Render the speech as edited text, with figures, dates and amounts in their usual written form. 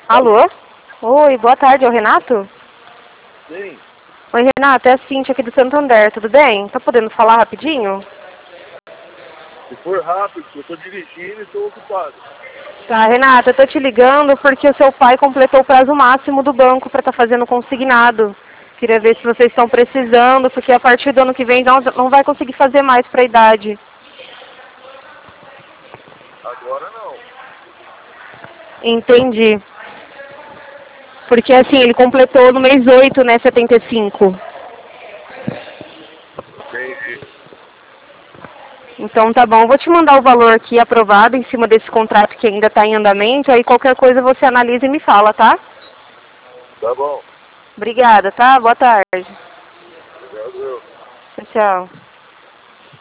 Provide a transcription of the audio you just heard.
Alô? Alô? Oi, boa tarde, é o Renato? Sim. Oi, Renato, é a Cintia aqui do Santander, tudo bem? Tá podendo falar rapidinho? Se for rápido, eu estou dirigindo e estou ocupado. Tá, Renato, eu tô te ligando porque o seu pai completou o prazo máximo do banco para estar fazendo consignado. Queria ver se vocês estão precisando, porque a partir do ano que vem não vai conseguir fazer mais para a idade. Agora não. Entendi. Porque assim, ele completou no mês 8, né, 75. Entendi. Então tá bom, vou te mandar o valor aqui aprovado em cima desse contrato que ainda está em andamento, aí qualquer coisa você analisa e me fala, tá? Tá bom. Obrigada, tá? Boa tarde. Obrigado, eu. Tchau, tchau.